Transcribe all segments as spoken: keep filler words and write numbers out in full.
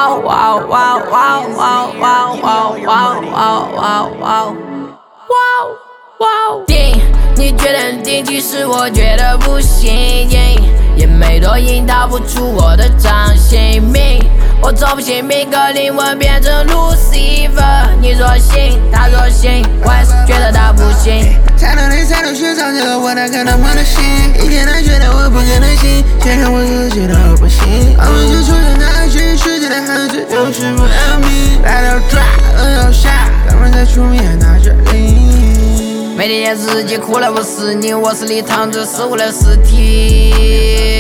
wow wow wow wow wow wow wow wow wow wow wow wow wow。定，你觉得定，其实我觉得不行，也没多赢，逃不出我的掌心命。我走不进每个灵魂变成 Lucifer， 你说行，他说行，我还是觉得他不行。 才能累，才能学长，这个我哪可能我的心？以前他觉得我不可能行，现在我自己都不行。我们就出现那句世界的汉字，就是不要命。来到抓，恶要下，他们在出面拿着铃。 没听见自己哭了，不是你，我死里躺着失误的尸体。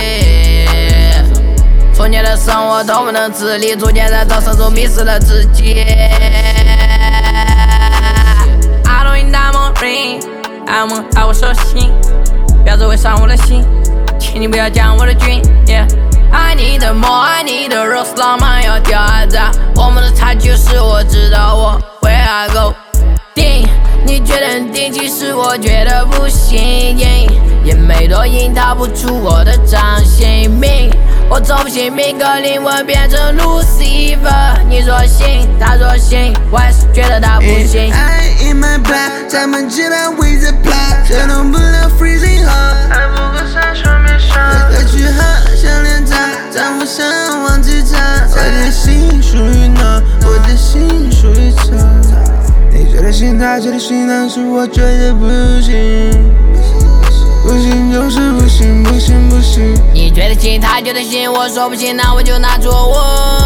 从前的生活都不能自理，逐渐在早生中迷失了自己。I don't need that more ring， 爱梦在我手心，不要只会伤我的心，请你不要将我的军。Yeah， I need more， I need rose， 浪漫要掉下在我们的差距是我知道我 Where I go。定，你觉得定，其实我觉得不行，也没多赢，逃不出我的掌心命。我走不进每个灵魂变成 Lucifer， 你说行，他说行，我还是觉得他不行。 I in my blood， 咱们知道 with the plot， 这弄不了 freezing hot， 还不够闪烁面上。歌曲好像连他，咱不想忘记他。我的心属于他，我的心属于他。你觉得行，他觉得行，但是我觉得不行。不行就是不行，不行不行。 你觉得行，他觉得行，我说不行，那我就拿出我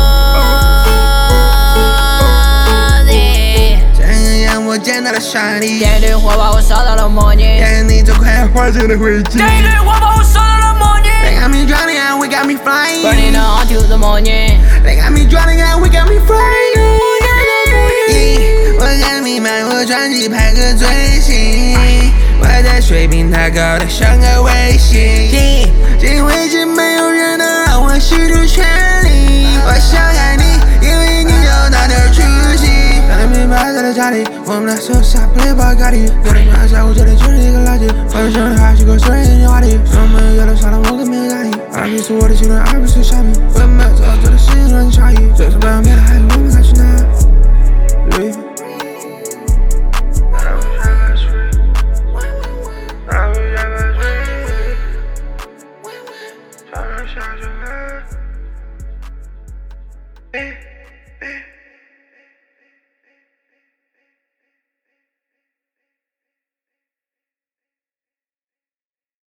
的。 像一样，我见到了上帝。 点一堆火把我烧到了魔女。 看你这块化成了灰烬。 点一堆火把我烧到了魔女。 They got me drowning and we got me flying. Burning on to the morning. They got me drowning and we got me flying. Yeah, 我看你买我专辑拍个最新。我的水平太高的像个卫星，这位置没有人能让我使出全力。我想爱你，因为你有那点出息。让你明白在了家里，我们的手下不累把咖喱。有人拿下我这里就是一个垃圾，我的生日还是个私人电话里。我们有了杀了我更没有压力，而你是我的情人，而不是傻逼。我没有做到这的事情让你诧异，这是不要面的孩子，我们才去哪里？下着雨。